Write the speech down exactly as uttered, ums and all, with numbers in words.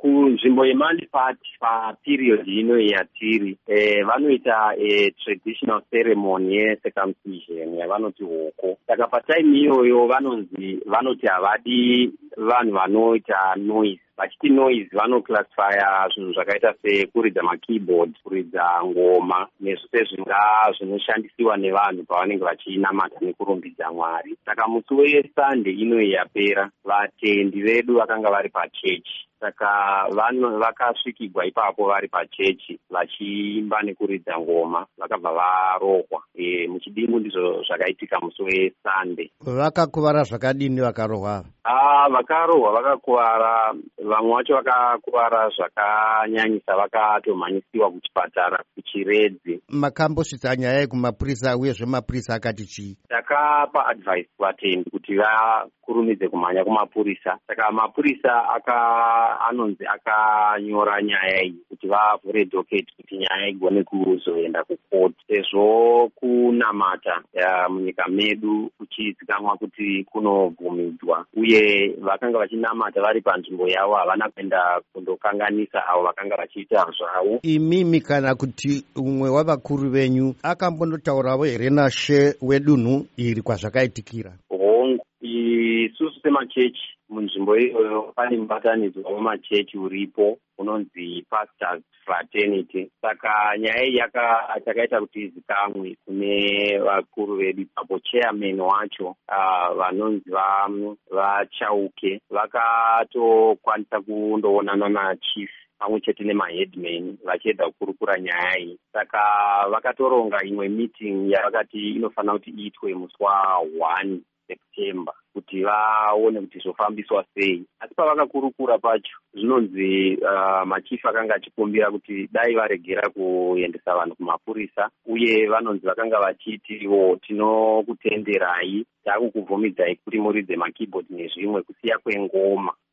kunzvimbo yeMandipati paperiod ino yatiri eh, vanoita eh, traditional ceremony yecircumcision yavanoti hoko. Saka patime iyoyo vanonzi vanoti havadi vanhu vanoita noise. Vachiti noise vanoclassifya zvinhu zvakaita sekuridza makeyboard, kuridza ngoma nezvose zvinga zvinoshandisiwa nevanhu pavanenge vachinamata nekurumbidza Mwari. Saka musi weSunday ino yapera, vatendi vedu vakanga vari pachechi. Saka vanhu vakasvikigwa ipapo vari pachechi vachiimba nekuridza ngoma, vakabva varohwa. E, muchidimbu ndizvo zvakaitika musi weSunday. Vakakuvara zvakadini vakarohwa? Ah, vakarohwa vakakuvara, vamwe vacho vakakuvara zvakanyanyisa, vakatomhanyisiwa kuchipatara kuChiredzi. Makambosvitsa nyaya iyi kumapurisa, uyezve mapurisa akati chii? Takapa advice kuvatendi kuti vakurumidze kumhanya kumapurisa. Saka mapurisa aka anonzi akanyora nyaya iyi kuti vavhure docket kuti nyaya igone kuzoenda kukoti, sezvo kunamata munyika medu kuchizikamwa kuti kunobvumidzwa, uye vakanga vachinamata vari panzvimbo yavo havana kuenda kundokanganisa avo vakanga vachiita zvavo. Imimi kana kuti umwe wavakuru venyu akambondotaurawo here nashe wedunhu iri kwazvakaitikira? Hongu, isusu semachechi munzvimbo iyoyo pane mubatanidzwa wemachechi uripo unonzi Pastors Fraternity. Saka nyaya iyi yakaita kuti izikamwe kune vakuru vedu ipapo. Chairman wacho uh, vanonzi vaChauke vakatokwanisa kundoonana nachief pamwe chete nemaheadman vachiedza kukurukura nyaya iyi. Saka vakatoronga imwe meeting yavakati inofanira kuti iitwe musi wa1 September kuti vaone kuti zvofambiswa sei. Asi pavakakurukura pacho zvinonzi uh, machifu akanga achikumbira kuti dai varegera kuendesa vanhu kumapurisa, uye vanonzi vakanga vachitiwo tinokutenderai, takukubvumidzai kuti muridze makeyboard nezvimwe kusiya kwengoma.